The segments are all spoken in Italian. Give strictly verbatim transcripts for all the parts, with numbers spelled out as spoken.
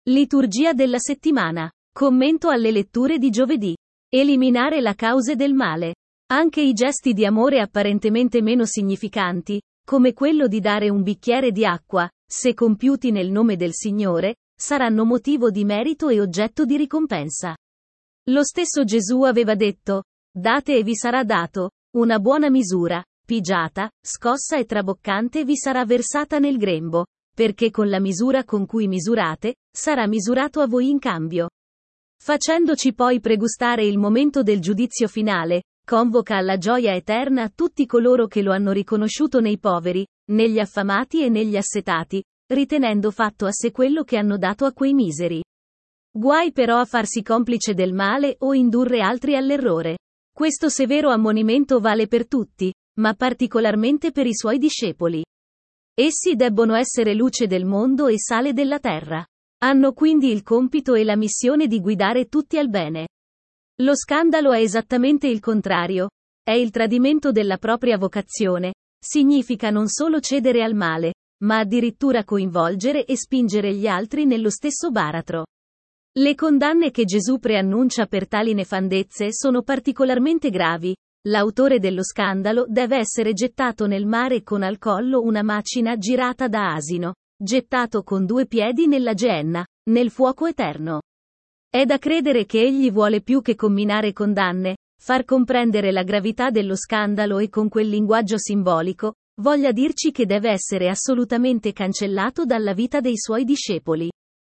Liturgia della settimana. Commento alle letture di giovedì. Eliminare la cause del male. Anche i gesti di amore apparentemente meno significanti, come quello di dare un bicchiere di acqua, se compiuti nel nome del Signore, saranno motivo di merito e oggetto di ricompensa. Lo stesso Gesù aveva detto: date e vi sarà dato, una buona misura, pigiata, scossa e traboccante vi sarà versata nel grembo, perché con la misura con cui misurate, sarà misurato a voi in cambio. Facendoci poi pregustare il momento del giudizio finale, convoca alla gioia eterna tutti coloro che lo hanno riconosciuto nei poveri, negli affamati e negli assetati, ritenendo fatto a sé quello che hanno dato a quei miseri. Guai però a farsi complice del male o indurre altri all'errore. Questo severo ammonimento vale per tutti, ma particolarmente per i suoi discepoli. Essi debbono essere luce del mondo e sale della terra. Hanno quindi il compito e la missione di guidare tutti al bene. Lo scandalo è esattamente il contrario. È il tradimento della propria vocazione. Significa non solo cedere al male, ma addirittura coinvolgere e spingere gli altri nello stesso baratro. Le condanne che Gesù preannuncia per tali nefandezze sono particolarmente gravi. L'autore dello scandalo deve essere gettato nel mare con al collo una macina girata da asino, gettato con due piedi nella Geenna, nel fuoco eterno. È da credere che egli vuole più che comminare condanne, far comprendere la gravità dello scandalo e con quel linguaggio simbolico, voglia dirci che deve essere assolutamente cancellato dalla vita dei suoi discepoli.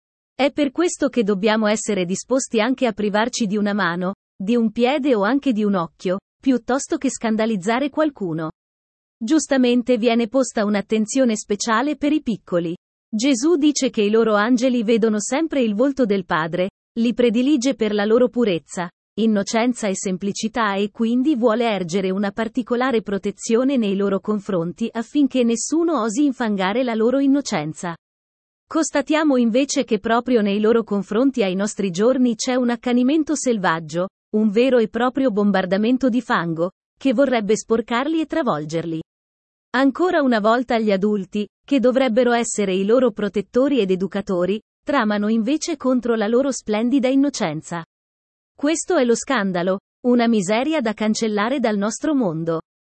È per questo che dobbiamo essere disposti anche a privarci di una mano, di un piede o anche di un occhio, piuttosto che scandalizzare qualcuno. Giustamente viene posta un'attenzione speciale per i piccoli. Gesù dice che i loro angeli vedono sempre il volto del Padre, li predilige per la loro purezza, innocenza e semplicità e quindi vuole ergere una particolare protezione nei loro confronti affinché nessuno osi infangare la loro innocenza. Constatiamo invece che proprio nei loro confronti ai nostri giorni c'è un accanimento selvaggio, un vero e proprio bombardamento di fango, che vorrebbe sporcarli e travolgerli. Ancora una volta gli adulti, che dovrebbero essere i loro protettori ed educatori, tramano invece contro la loro splendida innocenza. Questo è lo scandalo, una miseria da cancellare dal nostro mondo.